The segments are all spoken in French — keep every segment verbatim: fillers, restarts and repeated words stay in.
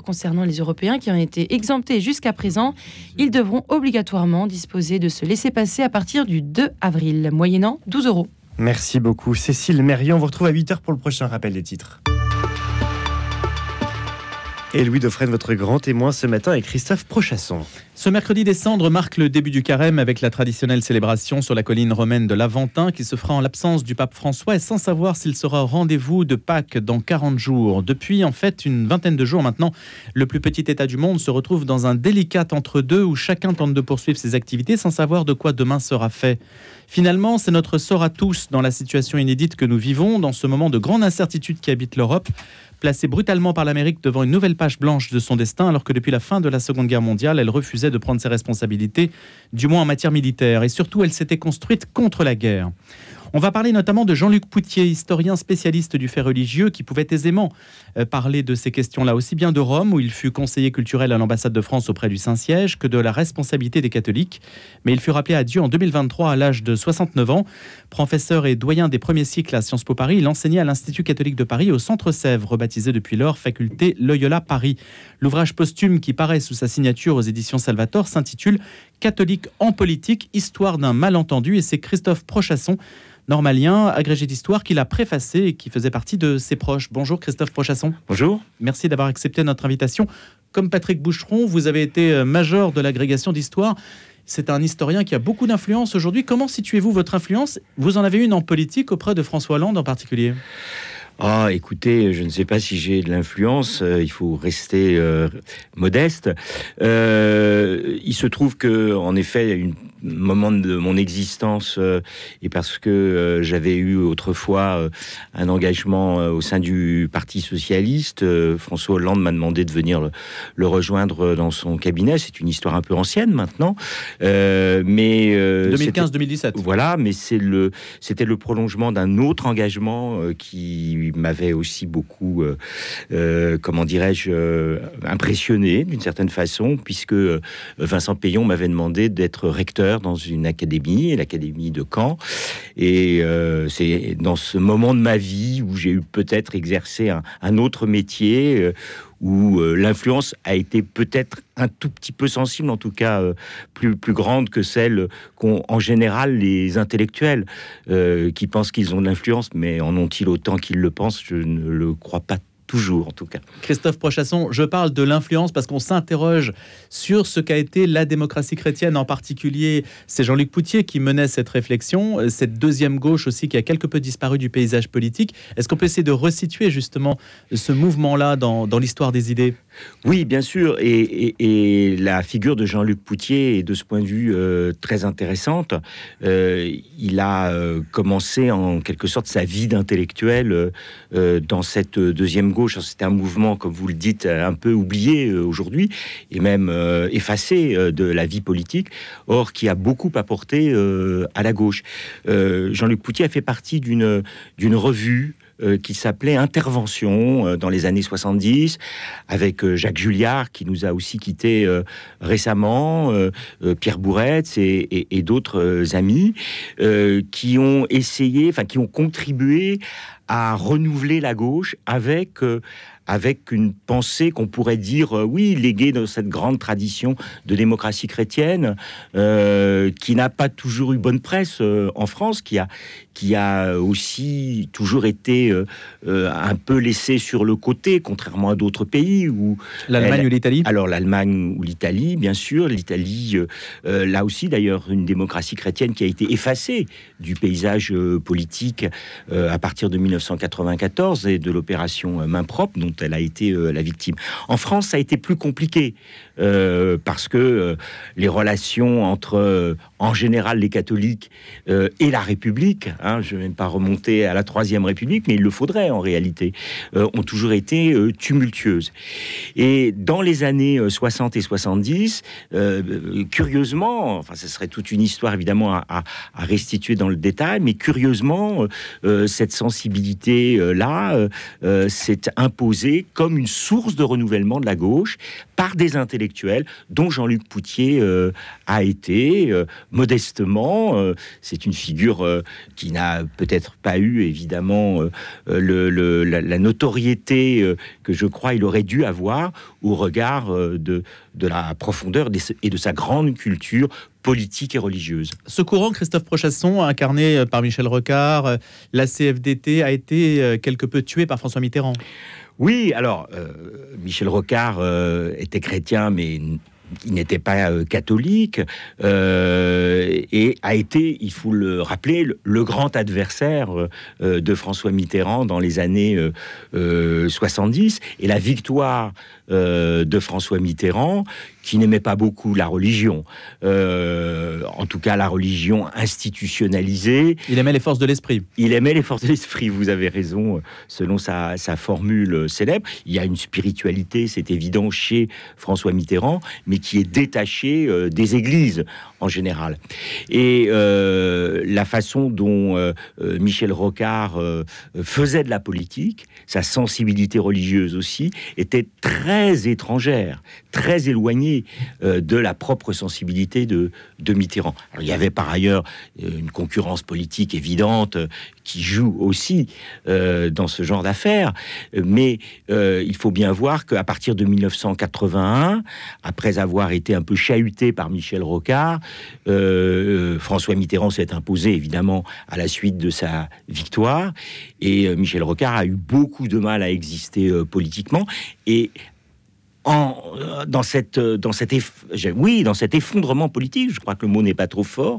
concernant les Européens qui ont été exemptés jusqu'à présent. Ils devront obligatoirement disposer de ce laissez-passer à partir du deux avril, moyennant douze euros. Merci beaucoup Cécile Mérion. On vous retrouve à huit heures pour le prochain rappel des titres. Et Louis Dauphren, votre grand témoin ce matin, est Christophe Prochasson. Ce mercredi des Cendres marque le début du carême avec la traditionnelle célébration sur la colline romaine de l'Aventin qui se fera en l'absence du pape François et sans savoir s'il sera au rendez-vous de Pâques dans quarante jours. Depuis en fait une vingtaine de jours maintenant, le plus petit État du monde se retrouve dans un délicat entre-deux où chacun tente de poursuivre ses activités sans savoir de quoi demain sera fait. Finalement, c'est notre sort à tous dans la situation inédite que nous vivons, dans ce moment de grande incertitude qui habite l'Europe, placée brutalement par l'Amérique devant une nouvelle page blanche de son destin, alors que depuis la fin de la Seconde Guerre mondiale, elle refusait de prendre ses responsabilités, du moins en matière militaire, et surtout elle s'était construite contre la guerre. On va parler notamment de Jean-Luc Poutier, historien spécialiste du fait religieux, qui pouvait aisément euh, parler de ces questions-là, aussi bien de Rome, où il fut conseiller culturel à l'ambassade de France auprès du Saint-Siège, que de la responsabilité des catholiques. Mais il fut rappelé à Dieu en deux mille vingt-trois à l'âge de soixante-neuf ans. Professeur et doyen des premiers cycles à Sciences Po Paris, il enseignait à l'Institut catholique de Paris au Centre Sèvres, rebaptisé depuis lors Faculté Loyola Paris. L'ouvrage posthume qui paraît sous sa signature aux éditions Salvator s'intitule « Catholique en politique, histoire d'un malentendu » et c'est Christophe Prochasson, normalien, agrégé d'histoire, qui l'a préfacé et qui faisait partie de ses proches. Bonjour Christophe Prochasson. Bonjour. Merci d'avoir accepté notre invitation. Comme Patrick Boucheron, vous avez été major de l'agrégation d'histoire. C'est un historien qui a beaucoup d'influence aujourd'hui. Comment situez-vous votre influence ? Vous en avez une en politique auprès de François Hollande en particulier ? Ah, écoutez, je ne sais pas si j'ai de l'influence, euh, il faut rester euh, modeste. Euh, il se trouve que, en effet, une moment de mon existence, euh, et parce que euh, j'avais eu autrefois euh, un engagement euh, au sein du Parti socialiste, euh, François Hollande m'a demandé de venir le, le rejoindre dans son cabinet. C'est une histoire un peu ancienne maintenant, euh, mais euh, deux mille quinze deux mille dix-sept. Voilà, mais c'est le, c'était le prolongement d'un autre engagement euh, qui m'avait aussi beaucoup, euh, euh, comment dirais-je, euh, impressionné d'une certaine façon, puisque euh, Vincent Peillon m'avait demandé d'être recteur dans une académie, l'académie de Caen, et euh, c'est dans ce moment de ma vie où j'ai eu peut-être exercé un, un autre métier, euh, où euh, l'influence a été peut-être un tout petit peu sensible, en tout cas euh, plus, plus grande que celle qu'ont en général les intellectuels, euh, qui pensent qu'ils ont de l'influence, mais en ont-ils autant qu'ils le pensent ? Je ne le crois pas toujours, en tout cas. Christophe Prochasson, je parle de l'influence parce qu'on s'interroge sur ce qu'a été la démocratie chrétienne. En particulier, c'est Jean-Luc Poutier qui menait cette réflexion, cette deuxième gauche aussi qui a quelque peu disparu du paysage politique. Est-ce qu'on peut essayer de resituer justement ce mouvement-là dans, dans l'histoire des idées ? Oui, bien sûr, et, et, et la figure de Jean-Luc Poutier est de ce point de vue euh, très intéressante. Euh, il a euh, commencé en quelque sorte sa vie d'intellectuel euh, dans cette deuxième gauche. C'était un mouvement, comme vous le dites, un peu oublié euh, aujourd'hui, et même euh, effacé euh, de la vie politique, or qui a beaucoup apporté euh, à la gauche. Euh, Jean-Luc Poutier a fait partie d'une, d'une revue Euh, qui s'appelait Intervention euh, dans les années soixante-dix, avec euh, Jacques Julliard, qui nous a aussi quittés euh, récemment, euh, euh, Pierre Bourretz et, et, et d'autres euh, amis, euh, qui ont essayé, enfin qui ont contribué à renouveler la gauche avec... Euh, avec une pensée qu'on pourrait dire, euh, oui, léguée dans cette grande tradition de démocratie chrétienne, euh, qui n'a pas toujours eu bonne presse euh, en France, qui a, qui a aussi toujours été euh, euh, un peu laissée sur le côté, contrairement à d'autres pays. Où L'Allemagne elle, ou l'Italie ? Alors, l'Allemagne ou l'Italie, bien sûr. L'Italie, euh, euh, là aussi, d'ailleurs, une démocratie chrétienne qui a été effacée du paysage euh, politique euh, à partir de dix-neuf cent quatre-vingt-quatorze et de l'opération euh, Main Propre, dont elle a été euh, la victime. En France, ça a été plus compliqué euh, parce que euh, les relations entre, euh, en général, les catholiques euh, et la République, hein, je ne vais même pas remonter à la Troisième République, mais il le faudrait en réalité, euh, ont toujours été euh, tumultueuses. Et dans les années euh, soixante et soixante-dix, euh, curieusement, enfin, ce serait toute une histoire évidemment à, à, à restituer dans le détail, mais curieusement, euh, cette sensibilité-là euh, euh, s'est imposée proposé comme une source de renouvellement de la gauche par des intellectuels dont Jean-Luc Poutier euh, a été euh, modestement. Euh, c'est une figure euh, qui n'a peut-être pas eu évidemment euh, le, le, la, la notoriété euh, que je crois il aurait dû avoir au regard euh, de, de la profondeur et de sa grande culture politique et religieuse. Ce courant, Christophe Prochasson, incarné par Michel Rocard, la C F D T, a été quelque peu tué par François Mitterrand. Oui, alors, euh, Michel Rocard euh, était chrétien, mais il n'était pas euh, catholique, euh, et a été, il faut le rappeler, le, le grand adversaire euh, de François Mitterrand dans les années euh, euh, soixante-dix. Et la victoire euh, de François Mitterrand, qui n'aimait pas beaucoup la religion, euh, en tout cas la religion institutionnalisée. Il aimait les forces de l'esprit. Il aimait les forces de l'esprit, vous avez raison, selon sa, sa formule célèbre. Il y a une spiritualité, c'est évident, chez François Mitterrand, mais qui est détachée euh, des églises en général. Et euh, la façon dont euh, Michel Rocard euh, faisait de la politique, sa sensibilité religieuse aussi, était très étrangère, très éloignée euh, de la propre sensibilité de, de Mitterrand. Alors, il y avait par ailleurs une concurrence politique évidente euh, qui joue aussi euh, dans ce genre d'affaires, mais euh, il faut bien voir qu'à partir de mille neuf cent quatre-vingt-un, après avoir été un peu chahuté par Michel Rocard, euh, François Mitterrand s'est imposé évidemment à la suite de sa victoire, et euh, Michel Rocard a eu beaucoup de mal à exister euh, politiquement, et En, dans cette, dans cet eff, oui, dans cet effondrement politique, je crois que le mot n'est pas trop fort,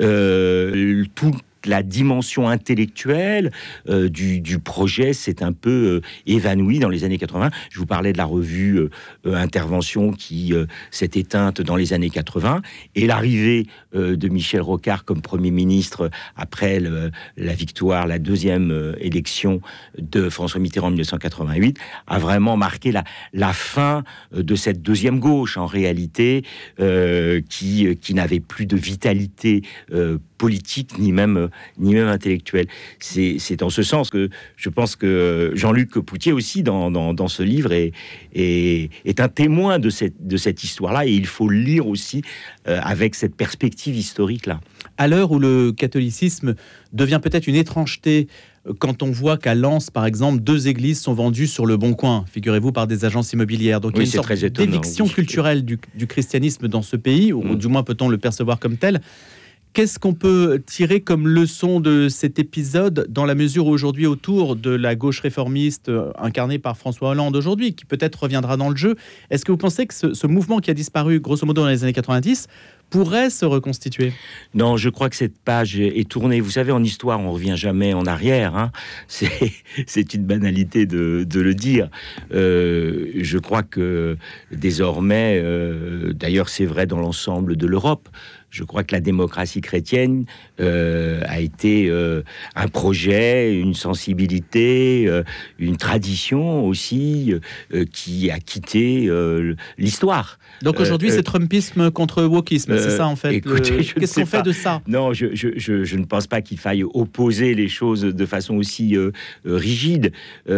euh, tout la dimension intellectuelle euh, du, du projet s'est un peu euh, évanouie dans les années quatre-vingts. Je vous parlais de la revue euh, euh, Intervention qui euh, s'est éteinte dans les années quatre-vingts, et l'arrivée euh, de Michel Rocard comme Premier ministre après le, la victoire, la deuxième euh, élection de François Mitterrand en mille neuf cent quatre-vingt-huit a vraiment marqué la, la fin de cette deuxième gauche, en réalité, euh, qui, qui n'avait plus de vitalité euh, politique, ni même ni même intellectuel. C'est, c'est en ce sens que je pense que Jean-Luc Poutier aussi, dans, dans, dans ce livre, est, est, est un témoin de cette, de cette histoire-là, et il faut le lire aussi euh, avec cette perspective historique-là. À l'heure où le catholicisme devient peut-être une étrangeté, quand on voit qu'à Lens, par exemple, deux églises sont vendues sur le Bon Coin, figurez-vous, par des agences immobilières. Donc oui, il y a une sorte étonnant, d'éviction oui. culturelle du, du christianisme dans ce pays, ou mmh. du moins peut-on le percevoir comme tel. Qu'est-ce qu'on peut tirer comme leçon de cet épisode, dans la mesure où aujourd'hui, autour de la gauche réformiste euh, incarnée par François Hollande aujourd'hui, qui peut-être reviendra dans le jeu, est-ce que vous pensez que ce, ce mouvement qui a disparu grosso modo dans les années quatre-vingt-dix pourrait se reconstituer? Non, je crois que cette page est tournée. Vous savez, en histoire, on revient jamais en arrière. Hein. C'est, c'est une banalité de, de le dire. Euh, je crois que désormais, euh, d'ailleurs, c'est vrai dans l'ensemble de l'Europe, je crois que la démocratie chrétienne euh, a été euh, un projet, une sensibilité, euh, une tradition aussi euh, qui a quitté euh, l'histoire. Donc aujourd'hui, euh, c'est Trumpisme contre wokisme, euh, c'est ça en fait. Écoutez, le... je Qu'est-ce qu'on fait pas. de ça? Non, je, je, je, je ne pense pas qu'il faille opposer les choses de façon aussi euh, rigide.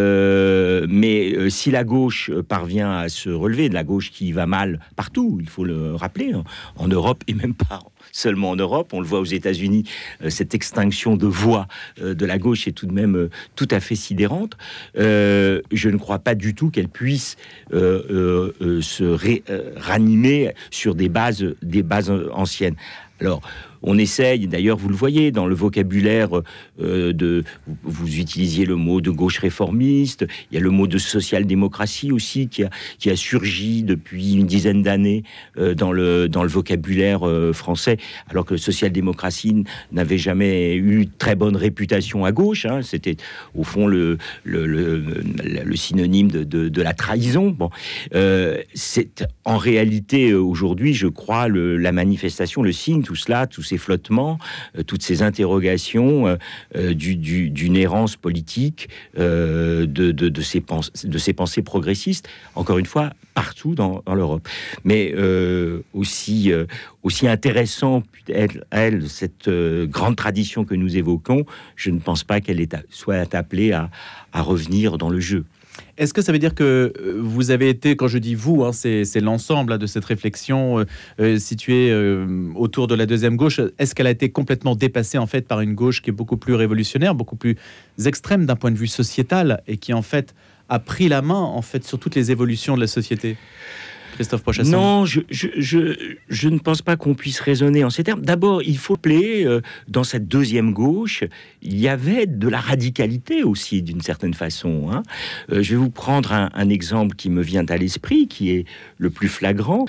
Euh, mais euh, si la gauche parvient à se relever, de la gauche qui va mal partout, il faut le rappeler, hein, en Europe et même pas seulement en Europe, on le voit aux États-Unis, euh, cette extinction de voix euh, de la gauche est tout de même euh, tout à fait sidérante. Euh, je ne crois pas du tout qu'elle puisse euh, euh, euh, se ré, euh, ranimer sur des bases, des bases anciennes. Alors, on essaye, d'ailleurs, vous le voyez, dans le vocabulaire euh, de... Vous, vous utilisiez le mot de gauche réformiste, il y a le mot de social-démocratie aussi qui a, qui a surgi depuis une dizaine d'années euh, dans, le, dans le vocabulaire euh, français, alors que social-démocratie n'avait jamais eu très bonne réputation à gauche. Hein, c'était, au fond, le, le, le, le, le synonyme de, de, de la trahison. Bon, euh, c'est en réalité, aujourd'hui, je crois, le, la manifestation, le signe, tout cela, tous ces flottements, euh, toutes ces interrogations euh, euh, du, du, d'une errance politique, euh, de, de, de, ces pens- de ces pensées progressistes, encore une fois, partout dans, dans l'Europe. Mais euh, aussi, euh, aussi intéressant, elle, elle cette euh, grande tradition que nous évoquons, je ne pense pas qu'elle est à, soit appelée à, à revenir dans le jeu. Est-ce que ça veut dire que vous avez été, quand je dis vous, hein, c'est, c'est l'ensemble hein, de cette réflexion euh, euh, située euh, autour de la deuxième gauche, est-ce qu'elle a été complètement dépassée en fait par une gauche qui est beaucoup plus révolutionnaire, beaucoup plus extrême d'un point de vue sociétal et qui en fait a pris la main en fait sur toutes les évolutions de la société? Christophe Prochasson. Non, je, je, je, je ne pense pas qu'on puisse raisonner en ces termes. D'abord, il faut rappeler, euh, dans cette deuxième gauche, il y avait de la radicalité aussi, d'une certaine façon. Hein. Euh, je vais vous prendre un, un exemple qui me vient à l'esprit, qui est le plus flagrant.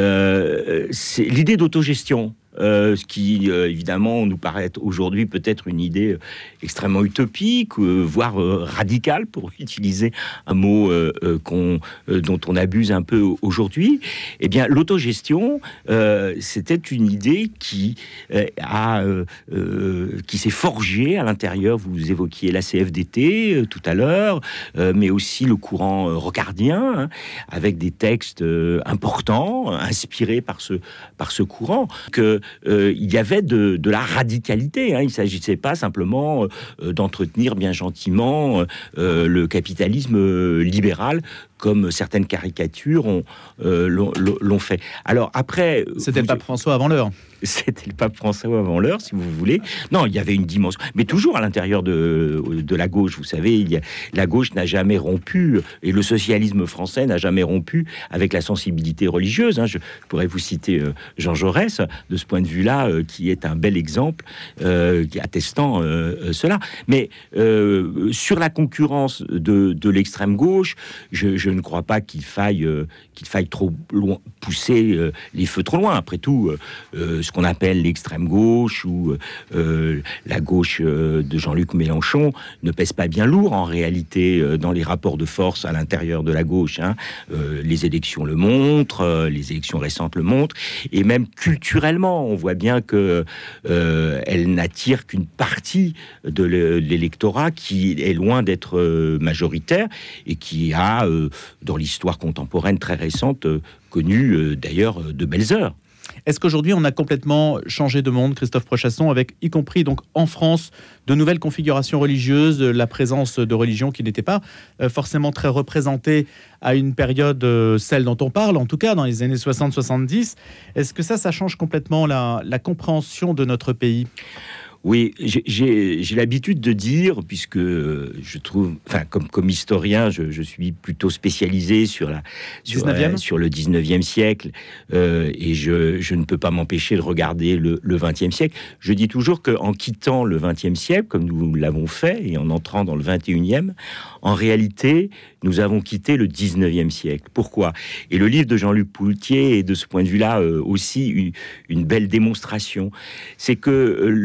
Euh, c'est l'idée d'autogestion. Euh, ce qui, euh, évidemment, nous paraît aujourd'hui peut-être une idée extrêmement utopique, euh, voire euh, radicale, pour utiliser un mot euh, euh, qu'on, euh, dont on abuse un peu aujourd'hui. Eh bien, l'autogestion, euh, c'était une idée qui, euh, a, euh, euh, qui s'est forgée à l'intérieur. Vous évoquiez la C F D T euh, tout à l'heure, euh, mais aussi le courant euh, rocardien, hein, avec des textes euh, importants, inspirés par ce, par ce courant, que Euh, il y avait de, de la radicalité. Hein. Il ne s'agissait pas simplement euh, d'entretenir bien gentiment euh, le capitalisme euh, libéral, comme certaines caricatures ont, euh, l'ont, l'ont fait. Alors après... C'était vous... le pape François avant l'heure. C'était le pape François avant l'heure, si vous voulez. Non, il y avait une dimension... Mais toujours à l'intérieur de, de la gauche, vous savez, il y a... la gauche n'a jamais rompu, et le socialisme français n'a jamais rompu avec la sensibilité religieuse. Hein. Je pourrais vous citer euh, Jean Jaurès, de ce point de vue-là, euh, qui est un bel exemple euh, attestant euh, cela. Mais euh, sur la concurrence de, de l'extrême gauche, je, je ne crois pas qu'il faille, euh, qu'il faille trop loin, pousser euh, les feux trop loin. Après tout, euh, ce qu'on appelle l'extrême gauche ou euh, la gauche euh, de Jean-Luc Mélenchon ne pèse pas bien lourd en réalité euh, dans les rapports de force à l'intérieur de la gauche. Hein. Euh, les élections le montrent, euh, les élections récentes le montrent, et même culturellement, on voit bien que euh, elle n'attire qu'une partie de l'électorat qui est loin d'être euh, majoritaire et qui a euh, dans l'histoire contemporaine très récente, euh, connu euh, d'ailleurs euh, de belles heures. Est-ce qu'aujourd'hui on a complètement changé de monde, Christophe Prochasson, avec y compris donc en France de nouvelles configurations religieuses, la présence de religions qui n'étaient pas euh, forcément très représentées à une période, euh, celle dont on parle, en tout cas dans les années soixante soixante-dix. Est-ce que ça, ça change complètement la, la compréhension de notre pays ? Oui, j'ai, j'ai, j'ai l'habitude de dire, puisque je trouve, enfin, comme, comme historien, je, je suis plutôt spécialisé sur, la, sur, euh, sur le dix-neuvième siècle, euh, et je, je ne peux pas m'empêcher de regarder le, le vingtième siècle. Je dis toujours qu'en quittant le vingtième siècle, comme nous l'avons fait, et en entrant dans le vingt et unième, en réalité, nous avons quitté le dix-neuvième siècle. Pourquoi ? Et le livre de Jean-Luc Poultier est de ce point de vue-là euh, aussi une, une belle démonstration. C'est que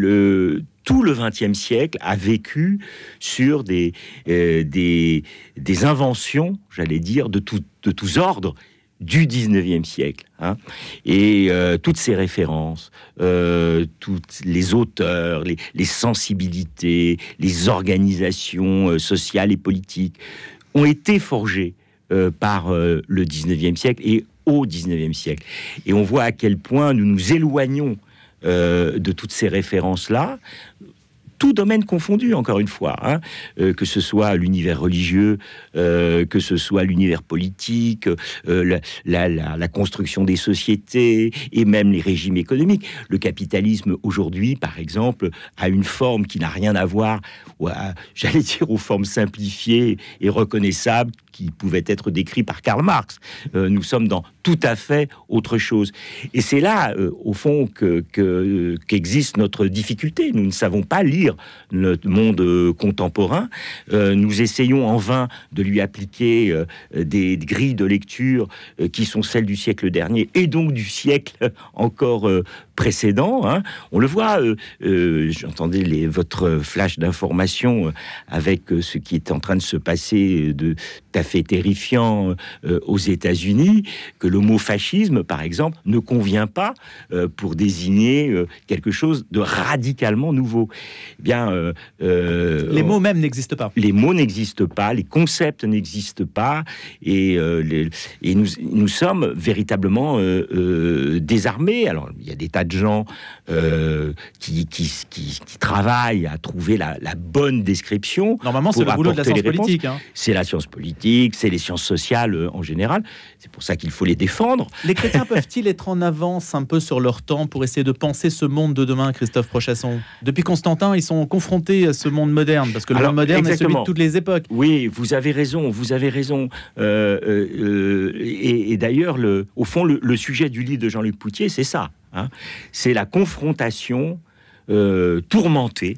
le tout le vingtième siècle a vécu sur des, euh, des, des inventions, j'allais dire, de, tout, de tous ordres, du dix-neuvième siècle. Hein. Et euh, toutes ces références, euh, toutes les auteurs, les, les sensibilités, les organisations euh, sociales et politiques ont été forgées euh, par euh, le dix-neuvième siècle et au dix-neuvième siècle. Et on voit à quel point nous nous éloignons Euh, de toutes ces références-là, tout domaine confondu, encore une fois, hein, euh, que ce soit l'univers religieux, euh, que ce soit l'univers politique, euh, la, la, la, la construction des sociétés et même les régimes économiques. Le capitalisme, aujourd'hui, par exemple, a une forme qui n'a rien à voir, à, j'allais dire, aux formes simplifiées et reconnaissables qui pouvaient être décrites par Karl Marx. Euh, nous sommes dans tout à fait autre chose. Et c'est là, euh, au fond, que, que, qu'existe notre difficulté. Nous ne savons pas lire notre monde euh, contemporain. Euh, nous essayons en vain de lui appliquer euh, des, des grilles de lecture euh, qui sont celles du siècle dernier et donc du siècle encore euh, précédent. Hein. On le voit, euh, euh, j'entendais les, votre flash d'information euh, avec euh, ce qui est en train de se passer de tout à fait terrifiant euh, aux États-Unis, que le mot fascisme, par exemple, ne convient pas euh, pour désigner euh, quelque chose de radicalement nouveau. eh bien, euh, euh, les mots même n'existent pas. Les mots n'existent pas, les concepts n'existent pas, et, euh, les, et nous, nous sommes véritablement euh, euh, désarmés. Alors, il y a des tas de gens euh, qui, qui, qui, qui travaillent à trouver la, la bonne description. Normalement, c'est le boulot de la science politique. Hein. C'est la science politique, c'est les sciences sociales euh, en général. C'est pour ça qu'il faut les défendre. Les chrétiens peuvent-ils être en avance un peu sur leur temps pour essayer de penser ce monde de demain, Christophe Prochasson? Depuis Constantin, ils sont confrontés à ce monde moderne, parce que le Alors, monde moderne exactement. est celui de toutes les époques. Oui, vous avez raison, vous avez raison. Euh, euh, et, et d'ailleurs, le, au fond, le, le sujet du livre de Jean-Luc Poutier, c'est ça. Hein. C'est la confrontation euh, tourmentée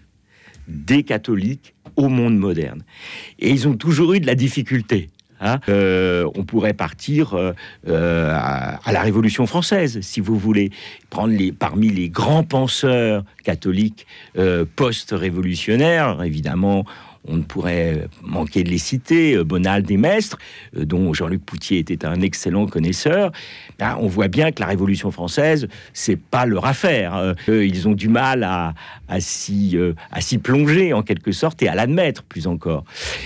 des catholiques au monde moderne. Et ils ont toujours eu de la difficulté. Hein. Euh, on pourrait partir euh, euh, à, à la Révolution française, si vous voulez, prendre les, parmi les grands penseurs catholiques euh, post-révolutionnaires, évidemment. On ne pourrait manquer de les citer, Bonald et Maistre, euh, dont Jean-Luc Poutier était un excellent connaisseur. Ben, on voit bien que la Révolution française, c'est pas leur affaire. Euh, ils ont du mal à, à, s'y, euh, à s'y plonger, en quelque sorte, et à l'admettre, plus encore.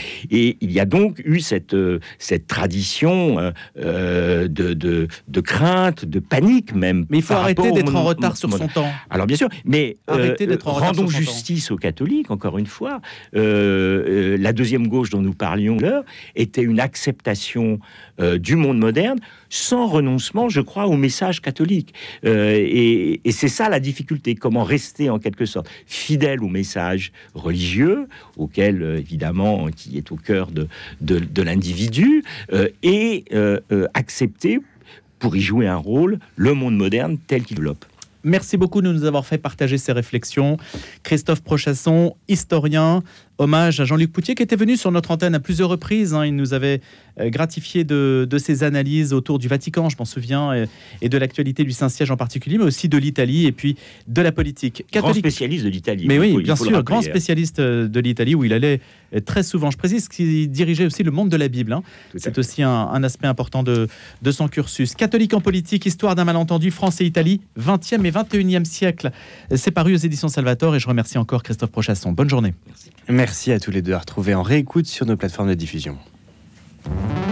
Et il y a donc eu cette, euh, cette tradition euh, de, de, de crainte, de panique même. Mais il faut arrêter d'être mon, en retard mon, sur mon, son temps. Alors bien sûr, mais euh, rendons justice aux catholiques, encore une fois. Euh, Euh, la deuxième gauche dont nous parlions là était une acceptation euh, du monde moderne sans renoncement, je crois, au message catholique. Euh, et, et c'est ça la difficulté, comment rester en quelque sorte fidèle au message religieux, auquel euh, évidemment, qui est au cœur de, de, de l'individu, euh, et euh, euh, accepter, pour y jouer un rôle, le monde moderne tel qu'il développe. Merci beaucoup de nous avoir fait partager ces réflexions. Christophe Prochasson, historien, hommage à Jean-Luc Poutier qui était venu sur notre antenne à plusieurs reprises. Hein. Il nous avait euh, gratifié de, de ses analyses autour du Vatican, je m'en souviens, et, et de l'actualité du Saint-Siège en particulier, mais aussi de l'Italie et puis de la politique. Catholique. Grand spécialiste de l'Italie. Mais oui, faut, bien sûr, grand spécialiste de l'Italie où il allait très souvent. Je précise qu'il dirigeait aussi le monde de la Bible. Hein. C'est aussi un, un aspect important de, de son cursus. Catholique en politique, histoire d'un malentendu, France et Italie, vingtième et vingt et unième siècle. C'est paru aux éditions Salvator et je remercie encore Christophe Prochasson. Bonne journée. Merci. Merci à tous les deux, à retrouver en réécoute sur nos plateformes de diffusion.